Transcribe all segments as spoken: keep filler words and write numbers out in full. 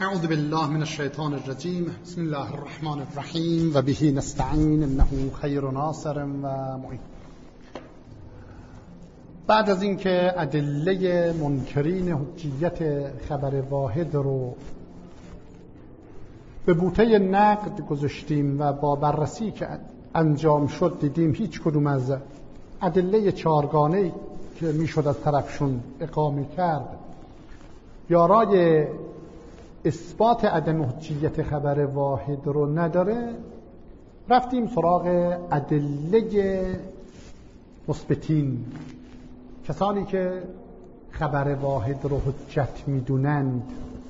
اعوذ بالله من الشیطان الرجیم. بسم الله الرحمن الرحیم و به نستعین انه خیر ناصر و معین. بعد از اینکه ادله منکرین حجیت خبر واحد رو به بوته نقد گذاشتیم و با بررسی که انجام شد دیدیم هیچ کدوم از ادله چهارگانه‌ای که میشد از طرفشون اقامه کرد یارای اثبات عدم حجیت خبر واحد رو نداره. رفتیم سراغ ادله مثبتین، کسانی که خبر واحد رو حجت میدونند.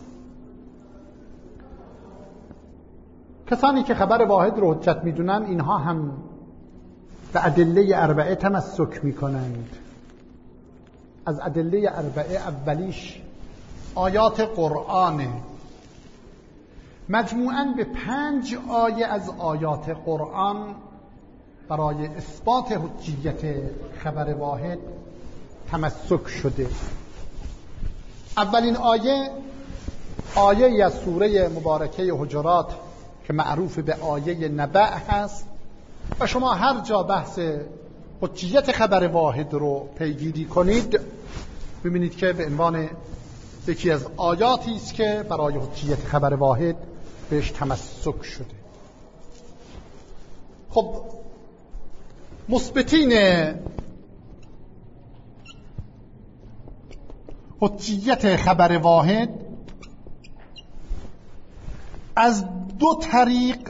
کسانی که خبر واحد رو حجت میدونن اینها هم به ادله اربعه تمسک میکنند. از ادله اربعه اولیش آیات قرآنه. مجموعاً به پنج آیه از آیات قرآن برای اثبات حجیت خبر واحد تمسک شده. اولین آیه آیه ای از سوره مبارکه حجرات که معروف به آیه نبأ هست و شما هر جا بحث حجیت خبر واحد رو پیگیری کنید ببینید که به عنوان یکی از آیاتی است که برای حجیت خبر واحد بهش تمسک شده. خب مثبتین حجیت خبر واحد از دو طریق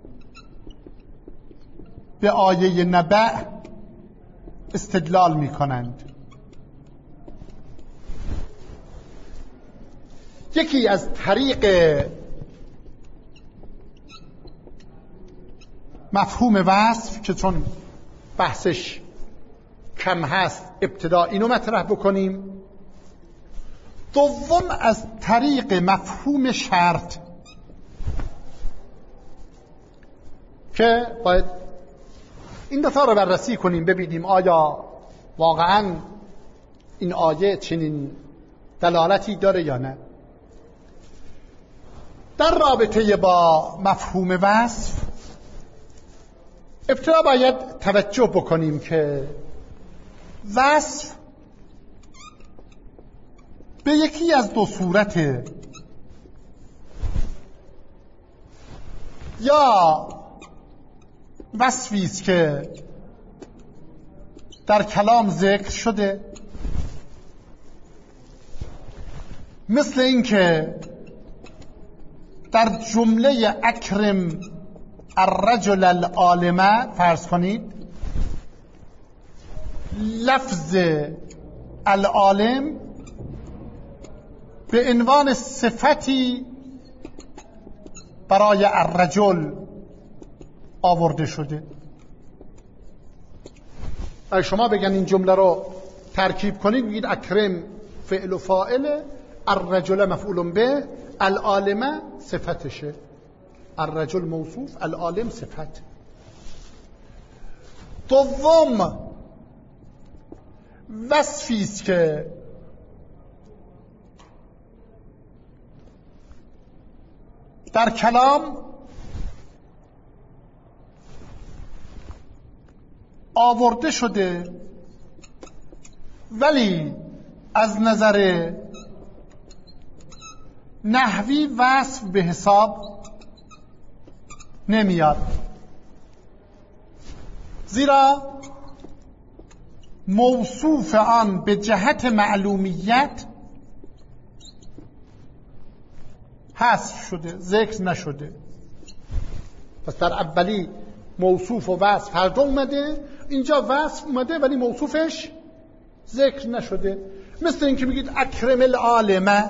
به آیه نبأ استدلال می کنند. یکی از طریق مفهوم وصف که چون بحثش کم هست ابتدا اینو مطرح بکنیم. دوم از طریق مفهوم شرط که باید این دوتا رو بررسی کنیم ببینیم آیا واقعا این آیه چنین دلالتی داره یا نه. در رابطه با مفهوم وصف ابتدا باید توجه بکنیم که وصف به یکی از دو صورته. یا وصفی است که در کلام ذکر شده، مثل این که در جمله اکرم الرجل العالم فرض کنید لفظ العالم به عنوان صفتی برای الرجل آورده شده. اگه شما بگن این جمله رو ترکیب کنید بگید اکرم فعل و فاعل، الرجل مفعول به، العالم صفتشه. الرجل موصوف، العالم صفت. دوم وصفی است که در کلام آورده شده ولی از نظر نحوی وصف به حساب نمیاد، زیرا موصوف آن به جهت معلومیت حذف شده، ذکر نشده. پس در اولی موصوف و وصف هر دو اومده، اینجا وصف اومده ولی موصوفش ذکر نشده. مثل این که میگید اکرم العالمه.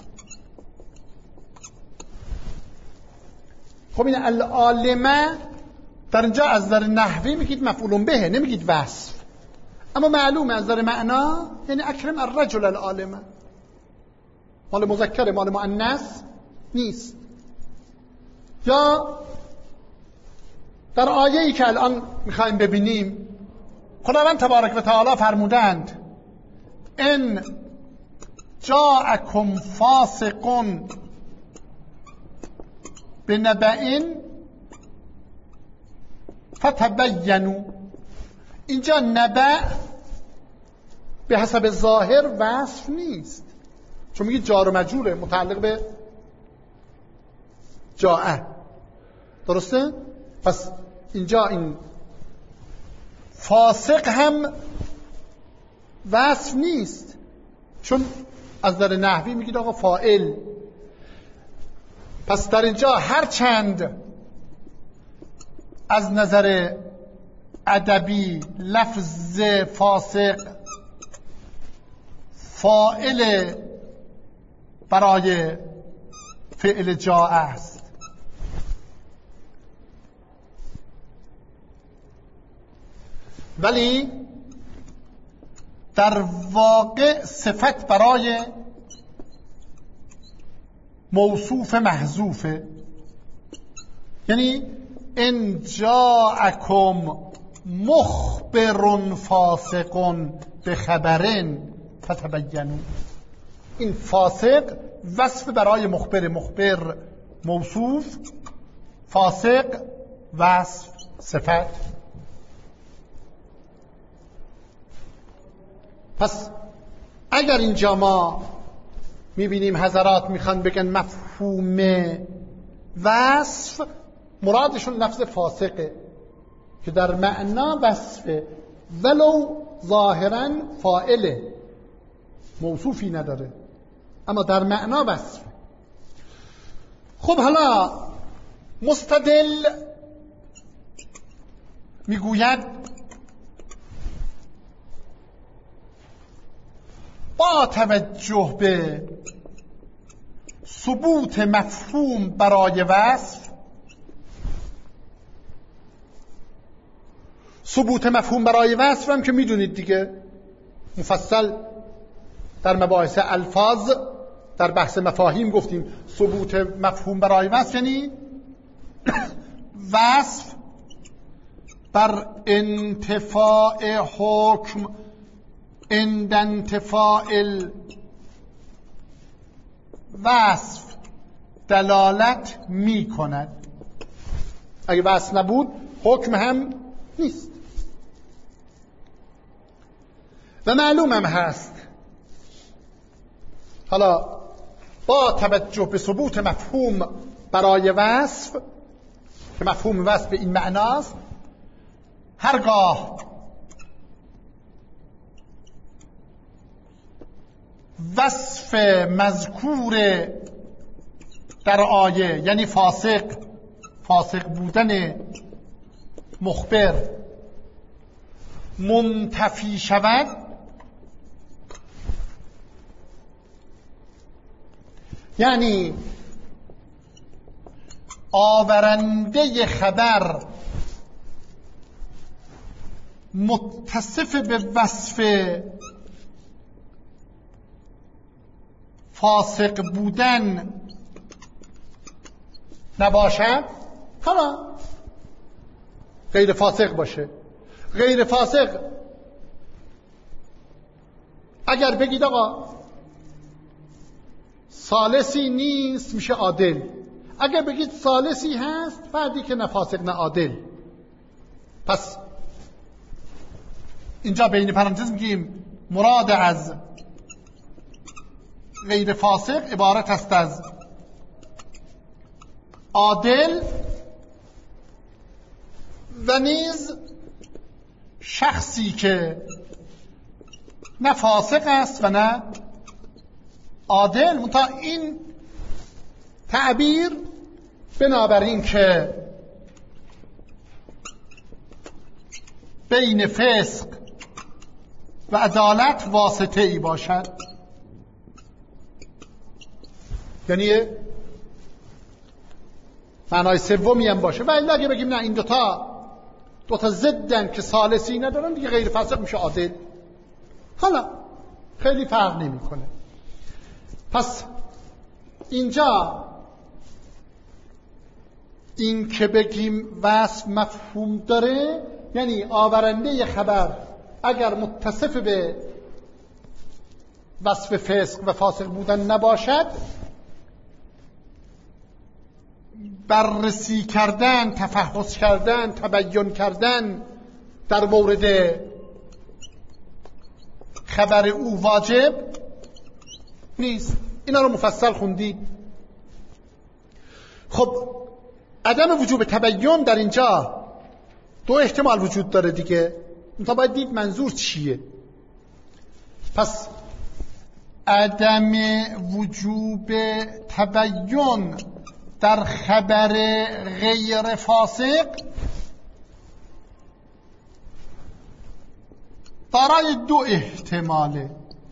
خب این العالمه در اینجا از نظر نحوی میگید مفعول به، نمیگید وصف، اما معلومه از نظر معنا یعنی اکرم الرجل العالمه، مال مذکر مال مؤنث نیست. یا در آیه‌ای که الان میخوایم ببینیم خداوند تبارک و تعالی فرمودند ان جاءکم فاسق به نبعین فتبینوا. اینجا نبع به حسب ظاهر وصف نیست، چون میگه جار و مجروره متعلق به جاء، درسته؟ پس اینجا این فاسق هم وصف نیست، چون از نظر نحوی میگید آقا فاعل. پس در اینجا هر چند از نظر ادبی لفظ فاسق فاعل برای فعل جاء است، ولی در واقع صفت برای موصوف محذوفه. یعنی ان جاءکم مخبر فاسق بخبر فتبینوا. این فاسق وصف برای مخبر، مخبر موصوف، فاسق وصف صفت. پس اگر اینجا ما میبینیم حضرات میخوان بگن مفهوم وصف، مرادشون لفظ فاسقه که در معنا وصفه، ولو ظاهرا فاعله، موصوفی نداره، اما در معنا وصفه. خب حالا مستدل میگوید با توجه به ثبوت مفهوم برای وصف، ثبوت مفهوم برای وصف هم که میدونید دیگه مفصل در مباحث الفاظ در بحث مفاهیم گفتیم ثبوت مفهوم برای وصف یعنی وصف بر انتفاع حکم عند انتفاع الوصف دلالت می کند. اگه وصف نبود حکم هم نیست. و معلوم هم هست حالا با توجه به ثبوت مفهوم برای وصف که مفهوم وصف به این معناست، هرگاه وصف مذکور در آیه یعنی فاسق، فاسق بودن مخبر منتفی شود، یعنی آورنده خبر متصف به وصف فاسق بودن نباشد، حالا غیر فاسق باشه. غیر فاسق اگر بگید آقا ثالثی نیست میشه عادل، اگر بگید ثالثی هست فردی که نه فاسق نه عادل. پس اینجا بین پرانتز میگیم مراد از غیر فاسق عبارت است از عادل و نیز شخصی که نه فاسق است و نه عادل. منتها این تعبیر بنابراین که بین فسق و عدالت واسطه ای باشد، یعنی معنای سومی هم باشه. ولی اگه بگیم نه این دوتا دوتا ضدن که ثالثی ندارن دیگه غیر فاسق میشه عادل، حالا خیلی فرق نمیکنه. پس اینجا این که بگیم وصف مفهوم داره یعنی آورنده خبر اگر متصف به وصف فسق و فاسق بودن نباشد بررسی کردن، تفحص کردن، تبیین کردن در مورد خبر او واجب نیست. اینا رو مفصل خوندید. خب عدم وجوب تبیین در اینجا دو احتمال وجود داره دیگه. تا باید دید منظور چیه. پس عدم وجوب تبیین در خبر غیر فاسق دارای دو احتماله.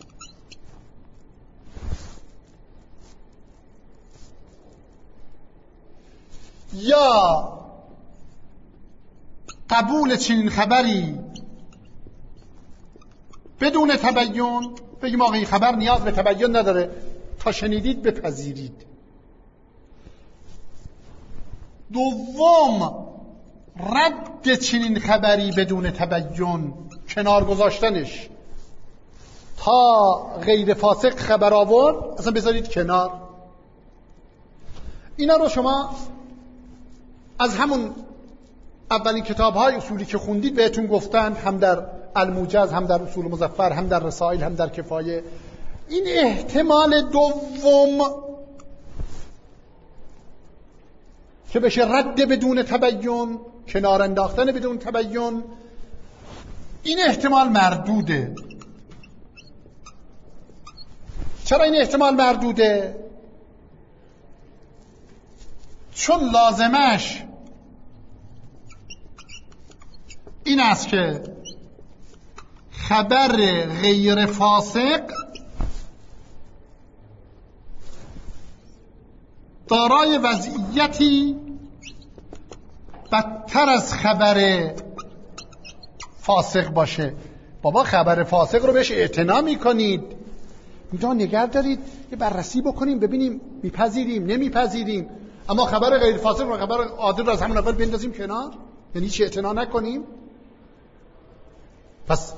یا قبول چنین خبری بدون تبیین، بگیم آقا این خبر نیاز به تبیین نداره، تا شنیدید بپذیرید. دوم رد چنین خبری بدون تبیین، کنار گذاشتنش. تا غیر فاسق خبر آورد اصلا بذارید کنار. اینا رو شما از همون اولین کتاب‌های اصولی که خوندید بهتون گفتن، هم در الموجز، هم در اصول مظفر، هم در رسائل، هم در کفایه. این احتمال دوم که بشه رد بدون تبیین، کنار انداختن بدون تبیین، این احتمال مردوده. چرا این احتمال مردوده؟ چون لازمش این است که خبر غیر فاسق دارای وضعیتی بدتر از خبر فاسق باشه. بابا خبر فاسق رو بهش اعتنا میکنید، اینجا نگه دارید یه بررسی بکنیم ببینیم میپذیریم نمیپذیریم، اما خبر غیر فاسق و خبر عادل رو از همون اول بندازیم کنار، یعنی چی اعتنا نکنیم. پس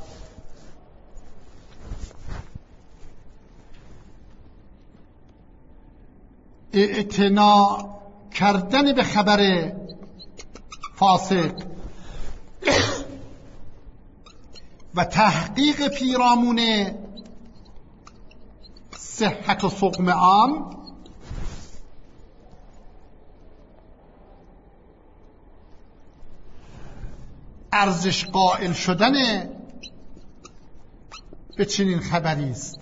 اعتنا کردن به خبر فاسق و تحقیق پیرامون صحت و سقم عام ارزش قائل شدن به چنین خبری است.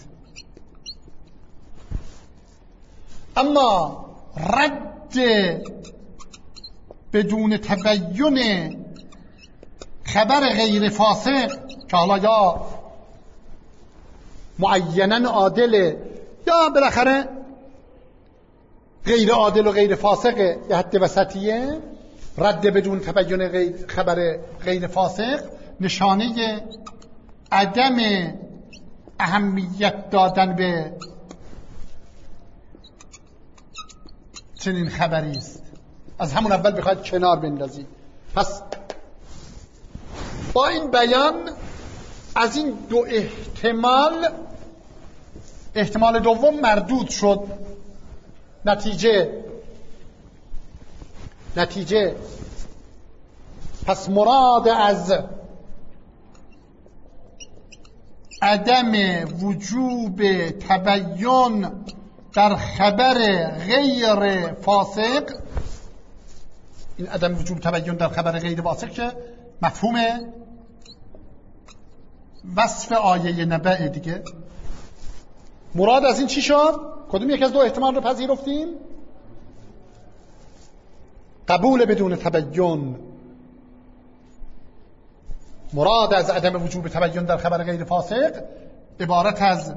اما رد بدون تبیین خبر غیر فاسق که حالا یا معیناً عادله یا بالاخره غیر عادل و غیر فاسقه، یه حد وسطیه، رد بدون تبیین غیر خبر غیر فاسق نشانه عدم اهمیت دادن به چنین خبری است. از همون اول بخواید کنار بندازید. پس با این بیان از این دو احتمال احتمال دوم مردود شد. نتیجه نتیجه پس مراد از عدم وجوب تبیین در خبر غیر فاسق، این عدم وجوب تبیین در خبر غیر فاسق که مفهوم وصف آیه نبأ دیگه، مراد از این چی شد؟ کدوم یک از دو احتمال رو پذیرفتیم؟ قبول بدون تبیین. مراد از عدم وجوب تبیین در خبر غیر فاسق عبارت از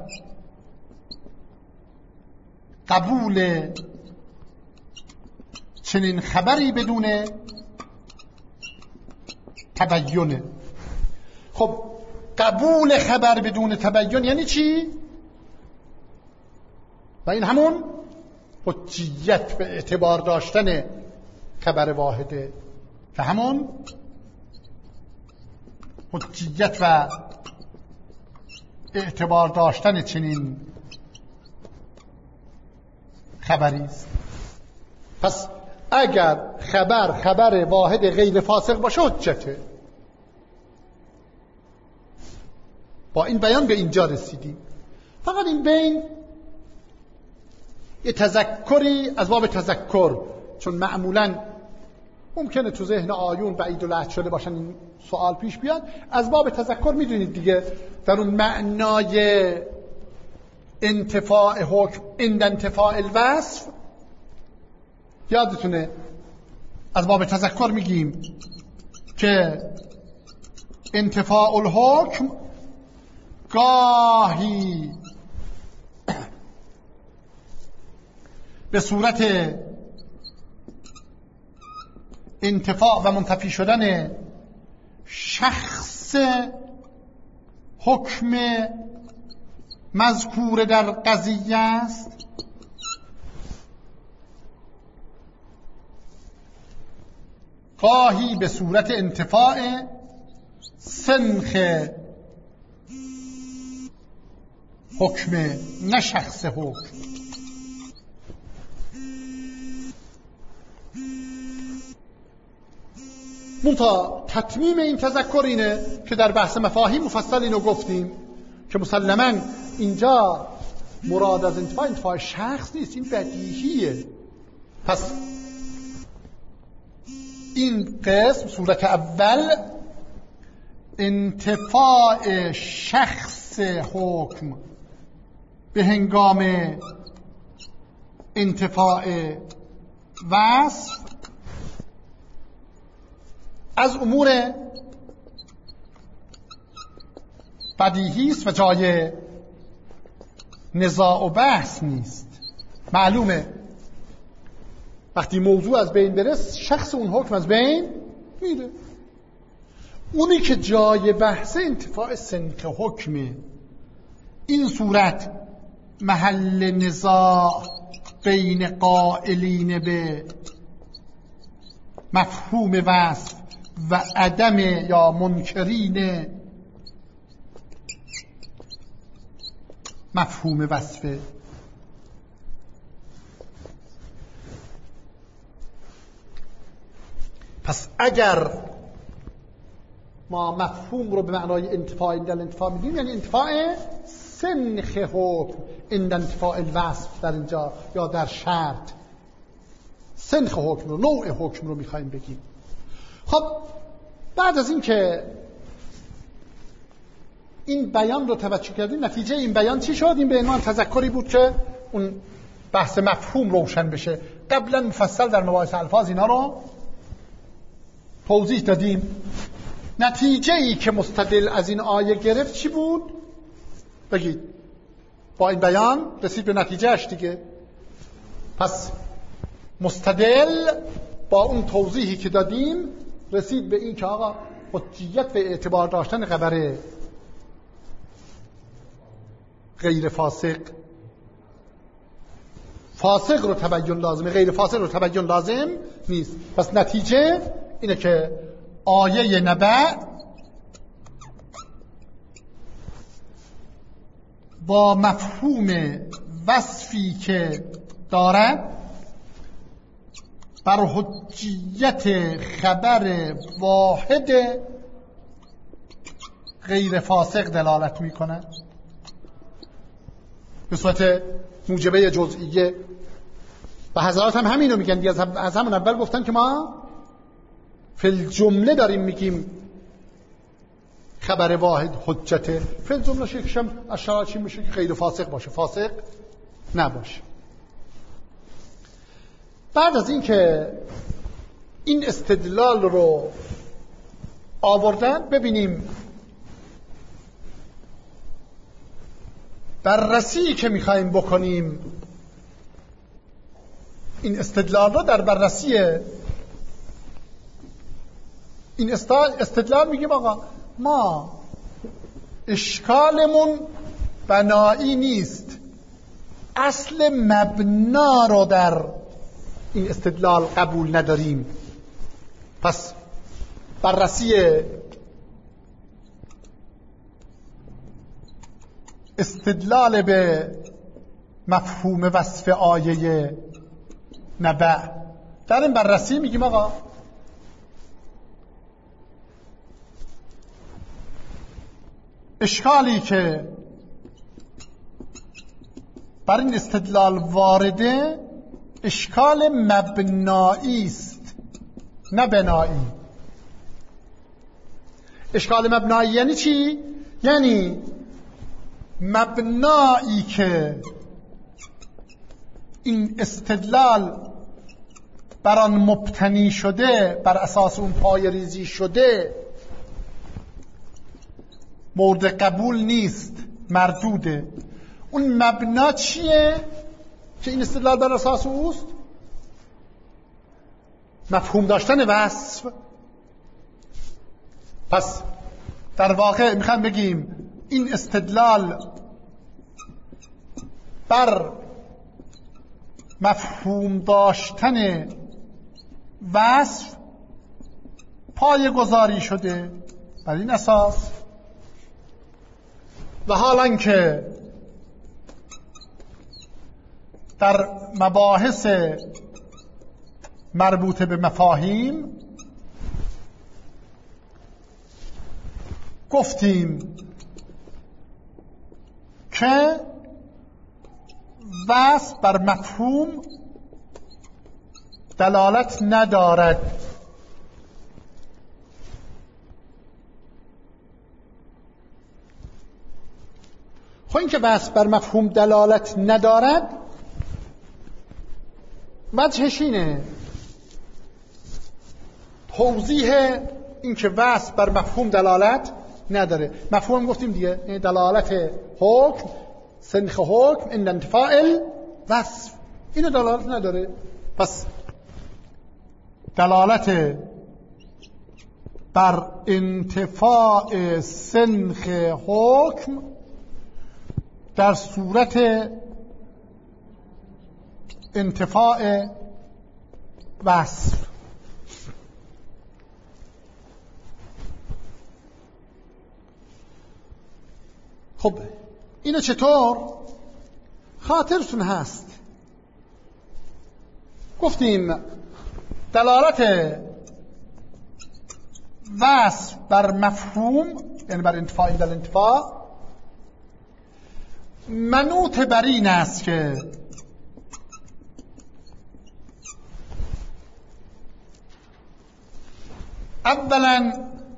قبول چنین خبری بدون تبیینه. خب قبول خبر بدون تبیین یعنی چی؟ و این همون حجیت به اعتبار داشتن خبر واحده و همون حجیت و اعتبار داشتن چنین خبری است. پس اگر خبر خبر واحد غیر فاسق باشه حجته. با این بیان به اینجا رسیدیم. فقط این بین یه تذکری از باب تذکر، چون معمولاً ممکنه تو ذهن آیون بعید العهد شده باشن این سوال پیش بیاد، از باب تذکر میدونید دیگه در اون معنای انتفاع حکم عند انتفاع الوصف، یادتونه از باب تذکر میگیم که انتفاع الحکم گاهی به صورت انتفاع و منتفی شدن شخص حکم مذکور در قضیه است، گاهی به صورت انتفاع سنخ حکم، نه شخص حکم. منتها تتمیم این تذکر اینه که در بحث مفاهیم مفصل اینو گفتیم که مسلماً اینجا مراد از انتفاع انتفاع شخص نیست، این بدیهیه. پس این قسم صورت اول انتفاع شخص حکم به هنگام انتفاع وصف از امور بدیهی است و جای نزاع و بحث نیست. معلومه وقتی موضوع از بین بره شخص اون حکم از بین میره. اونی که جای بحث انتفاع سنخ حکمه، این صورت محل نزاع بین قائلین به مفهوم وصف و عدم یا منکرین مفهوم وصفه. پس اگر ما مفهوم رو به معنای انتفاع عند الانتفاع میگیم، یعنی انتفاع سنخ حکم عند انتفاع الوصف در اینجا، یا در شرط سنخ حکم رو، نوع حکم رو میخوایم بگیم. خب بعد از این که این بیان رو توجه کردیم، نتیجه این بیان چی شد؟ این به عنوان تذکری بود که اون بحث مفهوم روشن بشه. قبلا مفصل در مباحث الفاظ اینا رو توضیح دادیم. نتیجه ای که مستدل از این آیه گرفت چی بود؟ بگید. با این بیان رسید به نتیجهش دیگه. پس مستدل با اون توضیحی که دادیم رسید به این که آقا حجیت و اعتبار داشتن خبر غیر فاسق فاسق رو تبیین لازمه، غیر فاسق رو تبیین لازم نیست. پس نتیجه اینه که آیه نبع با مفهوم وصفی که دارد بر حجیت خبر واحد غیر فاسق دلالت می کند به صورت موجبه جزئیه. و حضرات هم همینو میگن، از همون اول گفتن که ما فی الجمله داریم میگیم خبر واحد حجته. فی الجمله شکشم از شرایطی میشه که غیر فاسق باشه، فاسق نباشه. بعد از این که این استدلال رو آوردن، ببینیم بررسی که میخوایم بکنیم این استدلال رو در بررسی این استدلال میگیم آقا ما اشکالمون بنایی نیست، اصل مبنا رو در این استدلال قبول نداریم. پس بررسی استدلال به مفهوم وصف آیه نبع در این بررسی میگیم آقا اشکالی که بر این استدلال وارده اشکال مبنایی است نه بنایی. اشکال مبنایی یعنی چی؟ یعنی مبنایی که این استدلال بر آن مبتنی شده، بر اساس اون پای ریزی شده، مورد قبول نیست، مردوده. اون مبنا چیه که این استدلال بر اساس اوست؟ مفهوم داشتن وصف. پس در واقع میخوام بگیم این استدلال بر مفهوم داشتن وصف پایه گذاری شده بر این اساس، و حالان که در مباحث مربوط به مفاهیم گفتیم که وصف بر مفهوم دلالت ندارد. خب این که وصف بر مفهوم دلالت ندارد وجهش اینه، توضیح این که وصف بر مفهوم دلالت نداره. مفهوم گفتیم دیگه، دلالت حکم، سنخ حکم، این انتفاع وصف، اینو دلالت نداره. پس دلالت بر انتفاع سنخ حکم در صورت انتفاع وصف. خب اینو چطور خاطرتون هست؟ گفتیم دلالت وصف بر مفهوم، یعنی بر انتفاع این در انتفاع، منوط بر این است که اولا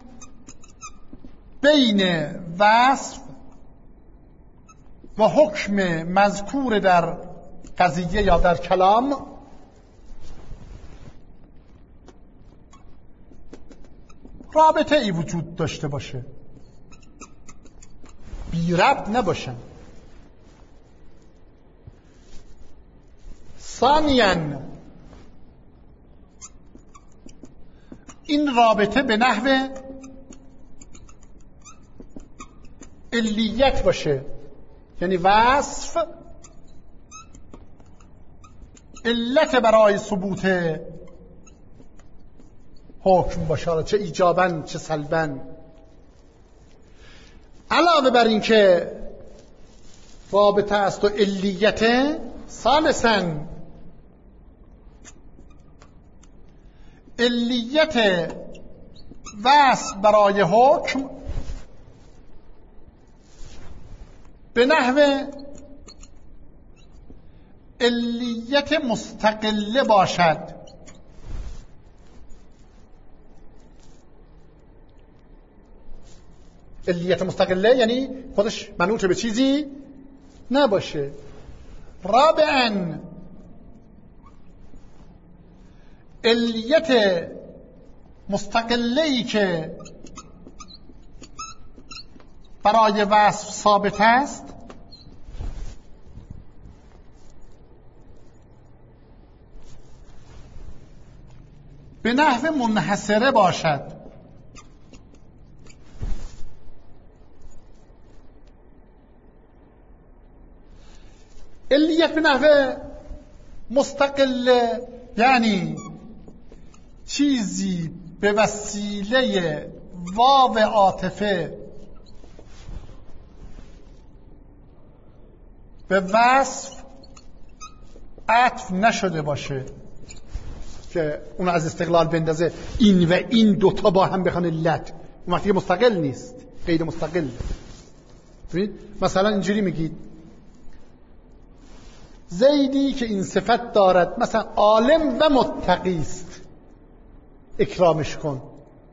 بین وصف و حکم مذکور در قضیه یا در کلام رابطه ای وجود داشته باشه، بی ربط نباشن. ثانیاً این رابطه به نحو علیت باشه، یعنی وصف علت برای ثبوت حکم باشه، چه ایجاباً چه سلباً. علاوه بر این که رابطه است و علیت، ثالثاً علیت وصف برای حکم به نحو علیت مستقله باشد. علیت مستقله یعنی خودش منوط به چیزی نباشه. رابعاً علیت مستقله‌ای که برای وصف ثابت است به نحو منحصره باشد. علیت به نحو مستقله یعنی چیزی به وسیله واو عاطفه به وصف عطف نشده باشه. که اون از استقلال بندازه این و این دوتا با هم بخوان علت، اون وقتی مستقل نیست، غیر مستقل. ببینید مثلا اینجوری میگید زیدی که این صفت دارد، مثلا عالم و متقی است، اکرامش کن.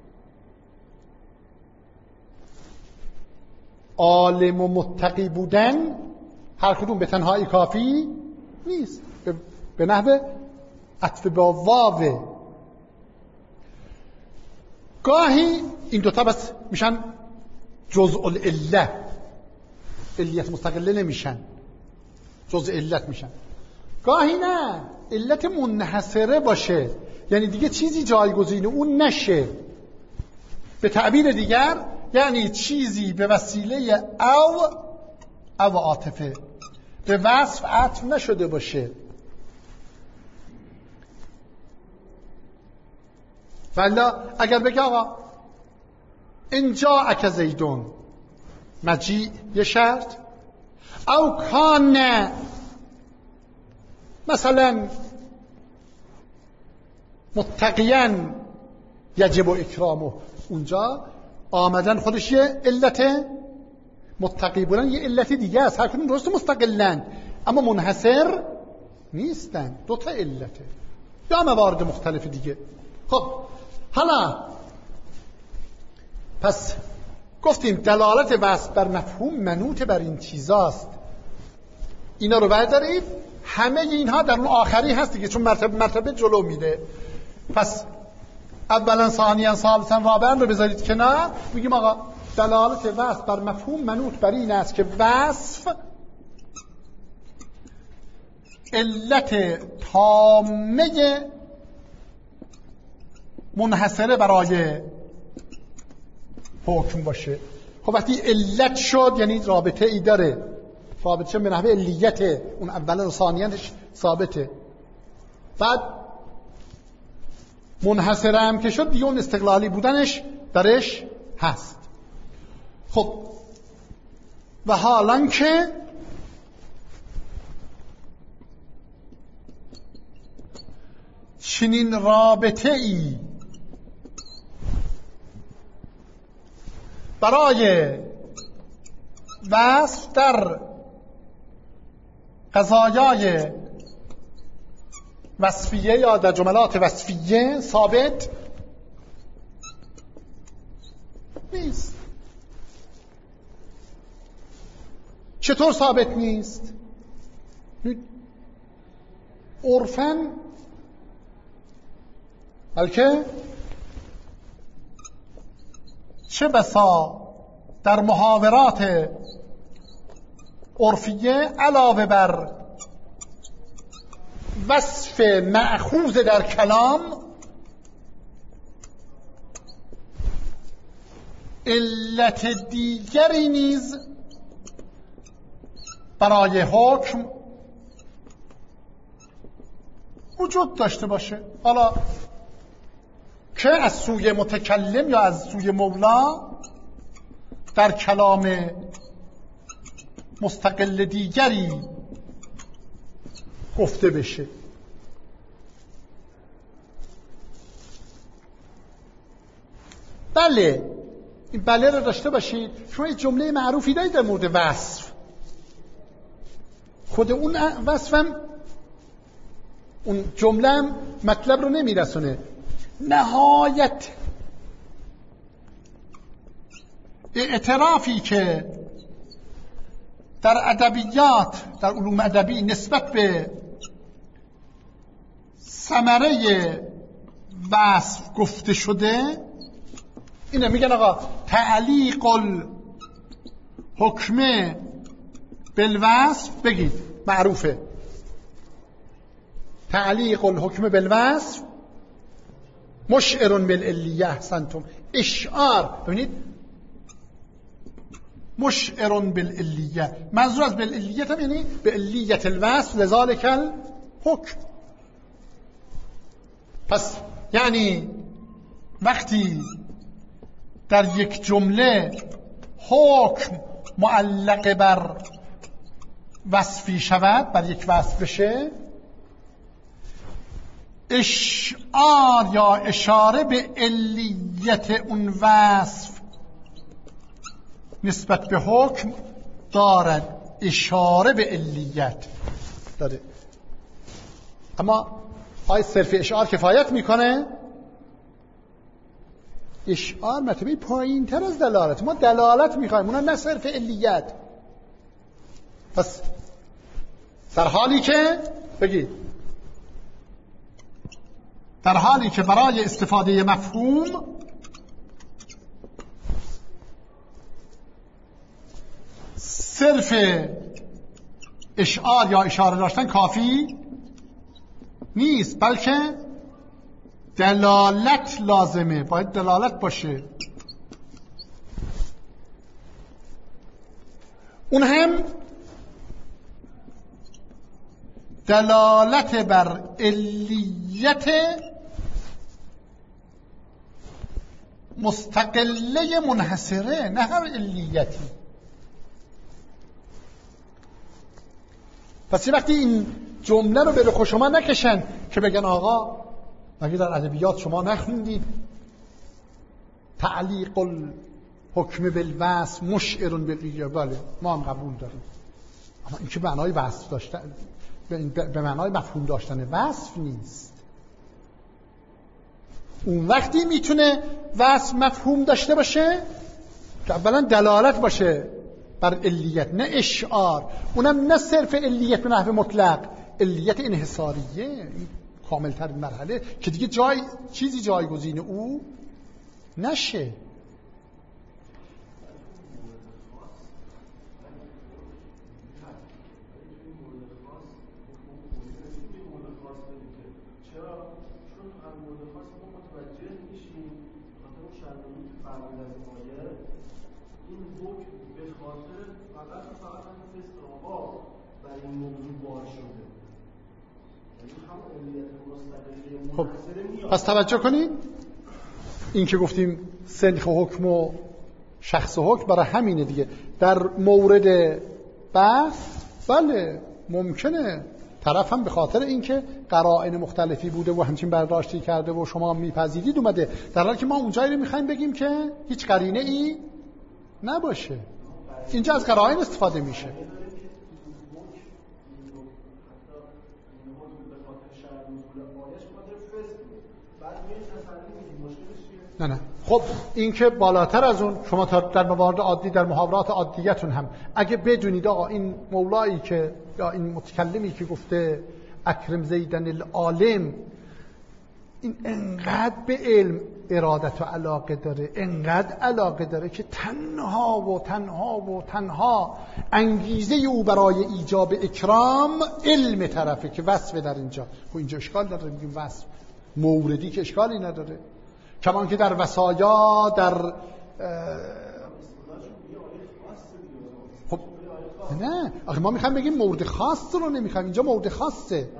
عالم و متقی بودن هر کدوم به تنهایی کافی نیست، به نحو عطف با واو. گاهی این دوتا بس میشن جزء العله، علیت مستقله نمیشن، جزء علت میشن. گاهی نه، علت منحصره باشه، یعنی دیگه چیزی جایگزین اون نشه. به تعبیر دیگر یعنی چیزی به وسیله او او عاطفه به وصف عطف نشده باشه. والا اگر بگه آقا اینجا اک زیدون، مجیع یه شرط، او کان مثلا متقیاً یجب اکرامه، اونجا آمدن خودش یه علت، متقی بودن یه علت دیگه است. هر کدوم درست مستقلن اما منحصر نیستن، دو تا علته یا موارد مختلف دیگه. خب حالا پس گفتیم دلالت وصف بر مفهوم منوط بر این چیزاست. اینا رو بردارید، همه اینها در اون آخری هست دیگه، چون مرتبه مرتبه جلو میره. پس اولا ثانیا ثالثا رابعا رو بذارید کنار، میگیم آقا دلالت وصف بر مفهوم منوط بر این است که وصف علت تامه منحصره برای حکم باشه. خب وقتی علت شد یعنی رابطه ای داره، رابطه به نحوه علیت، اون اولا و ثانیانش ثابته. بعد منحصره هم که شد دیگه اون استقلالی بودنش درش هست. خب و حالان که چنین رابطه ای برای وصف در قضایای وصفیه یا در جملات وصفیه ثابت نیست. چطور ثابت نیست؟ عرفاً بلکه چه بسا در محاورات عرفیه علاوه بر وصف مأخوذ در کلام علت دیگری نیز برای حکم وجود داشته باشه، حالا که از سوی متکلم یا از سوی مولا در کلام مستقل دیگری گفته بشه. بله، این بله رو داشته باشید. شما یه جمله معروفی دارید در مورد وصف، خود اون وصفم اون جمله هم مطلب رو نمیرسونه. نهایت اعترافی که در ادبیات، در علوم ادبی نسبت به ثمره وصف گفته شده اینه، میگن آقا تعلیق الحکم بالوصف، بگید معروفه، تعلیق الحکم بالوصف مشعر بالعلیه. احسنتم، اشعار، ببینید مشعر بالعلیه، منظور از بالعلیه هم یعنی به علیت الوصف لذالک الحکم. پس یعنی وقتی در یک جمله حکم معلق بر وصفی شود، بر یک وصف بشه، اشعار یا اشاره به علیت اون وصف نسبت به حکم دارد، اشاره به علیت داره. اما آیا صرف اشعار کفایت میکنه؟ اشعار مرتبه پایین تر از دلالت. ما دلالت میخوایم، اونا نه صرف علیت. پس در حالی که بگید در حالی که برای استفاده مفهوم صرف اشعار یا اشاره داشتن کافی نیست، بلکه دلالت لازمه، باید دلالت باشه. اون هم دلالت بر علیت مستقله منحصره، نه هر علیتی. پس یه وقتی این جمله رو به رخ شما نکشن که بگن آقا مگه در ادبیات شما نخوندید تعلیق الحکم بالوصف مشعر بالایجاب؟ بله ما هم قبول داریم، اما این که به معنای وصف داشتن، به معنای مفهوم داشتن وصف نیست. اون وقتی میتونه وصف مفهوم داشته باشه که اولا دلالت باشه بر علیت، نه اشعار، اونم نه صرف علیت به نحو مطلق، علیت انحصاریه، کامل ترین مرحله که دیگه جای چیزی جایگزین او نشه. خب پس توجه کنید، این که گفتیم سنخ حکم و شخص حکم برای همینه دیگه. در مورد بحث بله ممکنه طرف هم به خاطر اینکه قرائن مختلفی بوده و همچین برداشتی کرده و شما میپذیرید اومده، در حالی که ما اونجایی رو میخوایم بگیم که هیچ قرینه ای نباشه. اینجا از قرائن استفاده میشه. نه نه خب این که بالاتر از اون، شما تا در موارد عادی در محاورات عادیتون هم اگه بدونید آقا این مولایی که یا این متکلمی که گفته اکرم زیدن العالم این انقدر به علم ارادت و علاقه داره، انقدر علاقه داره که تنها و تنها و تنها انگیزه او برای ایجاب اکرام علم طرفه که وصفه در اینجا. خب اینجا اشکال نداره، میگیم وصف موردی که اشکالی نداره. کمان که در وصایا در خب نه آخه ما میخوایم بگیم مورد خاص رو نمیخوایم، اینجا مورد خاصه.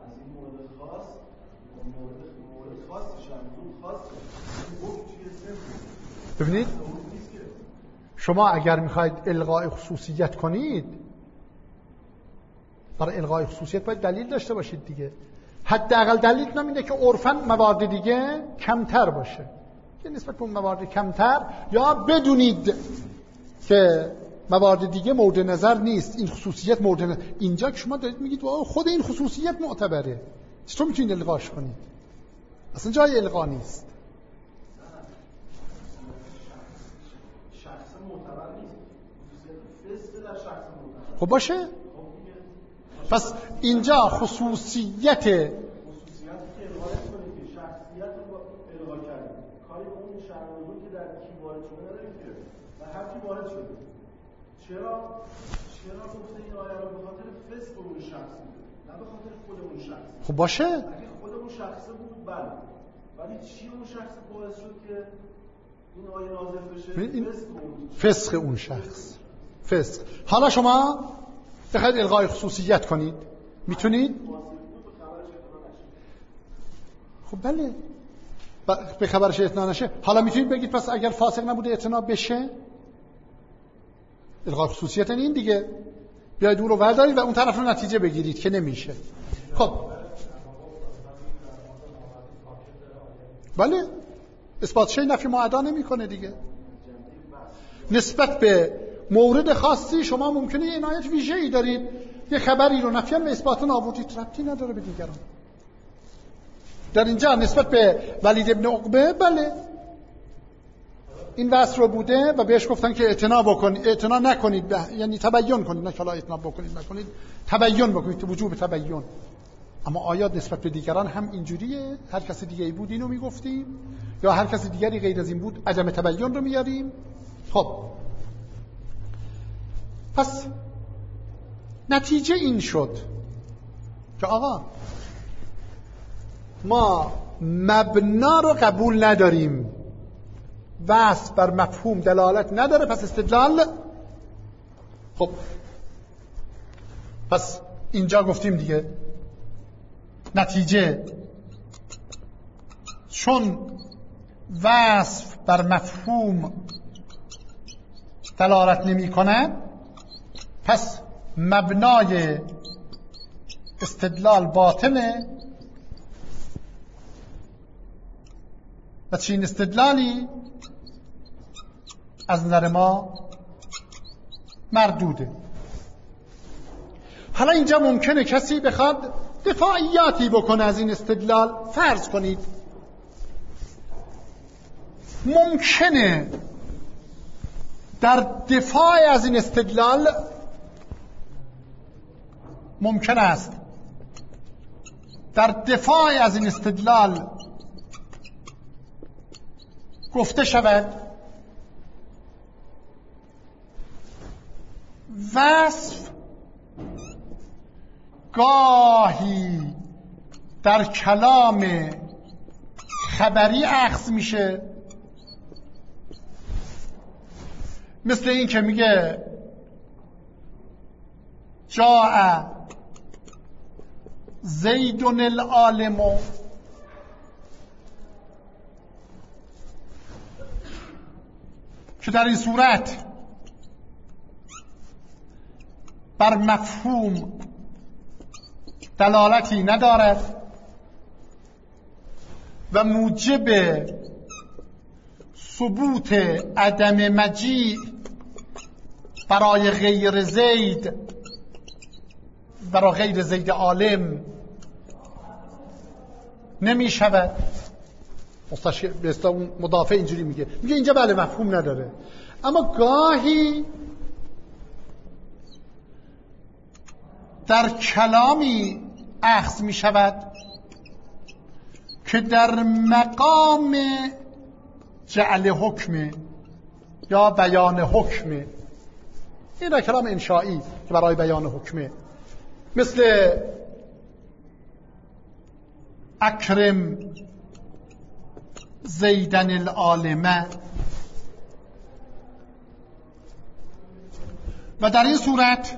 ببینید شما اگر میخواید الغای خصوصیت کنید، برای الغای خصوصیت باید دلیل داشته باشید دیگه. حداقل دلیل نمیده که عرفاً موارد دیگه کمتر باشه، که نسبت به اون موارد کمتر، یا بدونید که موارد دیگه مورد نظر نیست، این خصوصیت مورد نظر. اینجا که شما دارید میگید خود این خصوصیت معتبره، چطور میتونید الغاش کنید؟ اصلا جای الغا نیست. شخص معتبر نیست، خصوصیت در شخص معتبر. خب باشه. پس اینجا خصوصیت خصوصیتی که الغا کنید که شخصیت رو الغا کردید، کاری اون شرایطی که در کی وارد شده ندارید که و هر کی وارد شده. چرا چرا گفته این آیه رو؟ به خاطر فسق اون شخص بود، نه به خاطر خود اون شخص. خب باشه. اگه خود اون شخص بود بله، ولی چی اون شخص باعث شد که این آیه نازل بشه؟ فسق اون شخص. فسق. حالا شما بخواید الغای خصوصیت کنید میتونید؟ خب بله به خبرش اعتنا نشه. حالا میتونید بگید پس اگر فاسق نبوده اعتنا بشه؟ الغای خصوصیت این دیگه، بیاید اون رو بردارید و اون طرف رو نتیجه بگیرید که نمیشه. خب بله، اثبات شی نفی معدا نمیکنه دیگه. نسبت به مورد خاصی شما ممکنه یه عنایت ویژه‌ای دارید، یه خبری رو نفی به اثبات آوردید، ربطی نداره به دیگران. در اینجا نسبت به ولید ابن عقبه بله این وصف رو بوده و بهش گفتن که اعتنا بکنید، اعتنا نکنید، یعنی تبیین کنید، نه کلا اعتنا بکنید نکنید، تبیین بکنید، وجوب تبیین. اما آیات نسبت به دیگران هم اینجوریه؟ هر کسی دیگه ای بود اینو میگفتیم، یا هر کسی دیگری غیر از این بود عدم تبیین رو میاریم؟ خب پس نتیجه این شد که آقا ما مبنا رو قبول نداریم، وصف بر مفهوم دلالت نداره، پس استدلال. خب پس اینجا گفتیم دیگه نتیجه چون وصف بر مفهوم دلالت نمی کنه، پس مبنای استدلال باطله و چین استدلالی از نظر ما مردوده. حالا اینجا ممکنه کسی بخواد دفاعیاتی بکنه از این استدلال. فرض کنید ممکنه در دفاع از این استدلال ممکن است در دفاع از این استدلال گفته شود وصف گاهی در کلام خبری اخذ میشه، مثل این که میگه جاء زیدون العالم، که در این صورت بر مفهوم دلالتی ندارد و موجب ثبوت عدم مجیء برای غیر زید، برای غیر زید عالم نمی شود. مدافع اینجوری میگه میگه اینجا بله مفهوم نداره، اما گاهی در کلامی اخذ می شود که در مقام جعل حکم یا بیان حکم، این در کلام انشائی که برای بیان حکمه، مثل اکرم زیدن العالمه. و در این صورت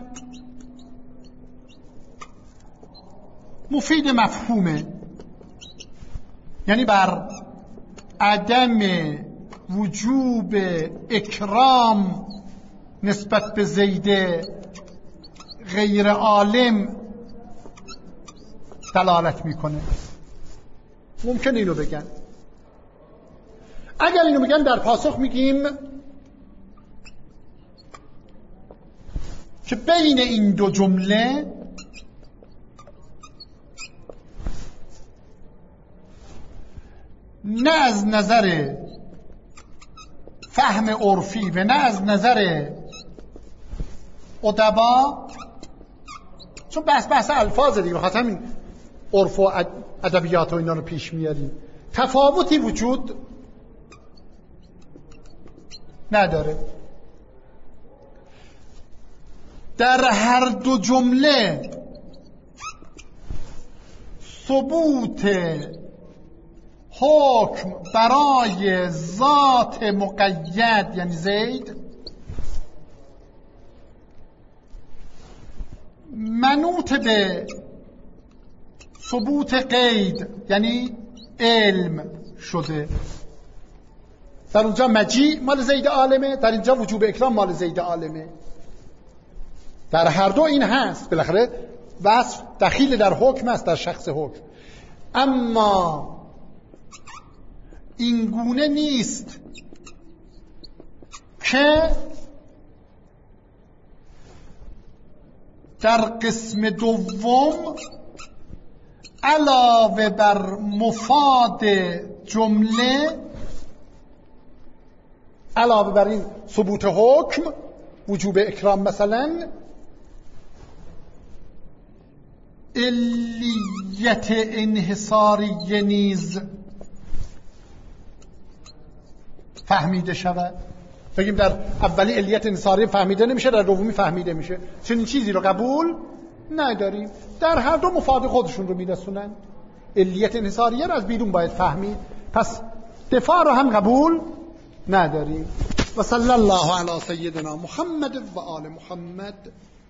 مفید مفهومه، یعنی بر عدم وجوب اکرام نسبت به زید غیر عالم دلالت میکنه. ممکن اینو بگن. اگر اینو بگن در پاسخ میگیم که بین این دو جمله نه از نظر فهم عرفی و نه از نظر ادبا، چون بحث بحث الفاظ دیگه، بخاطر همین عرف و ادبیات و اینا رو پیش میاریم، تفاوتی وجود نداره. در هر دو جمله ثبوت حکم برای ذات مقید یعنی زید منوط به ثبوت قید یعنی علم شده. در اونجا مجیء مال زید عالمه، در اینجا وجوب اکرام مال زید عالمه. در هر دو این هست، بالاخره وصف دخیل در حکم است، در شخص حکم. اما اینگونه نیست که در قسم دوم علاوه بر مفاد جمله، علاوه بر این ثبوت حکم وجوب اکرام مثلا، علیت انحصاری نیز فهمیده شود. بگیم در اولی علیت انحصاری فهمیده نمیشه، در دومی فهمیده میشه. چنین چیزی رو قبول نداریم. در هر دو مفاد خودشون رو میرسونن. علیت انحصاریه رو از بیرون باید فهمید، پس دفاع رو هم قبول نداریم. و صلی الله علی سیدنا محمد و آل محمد.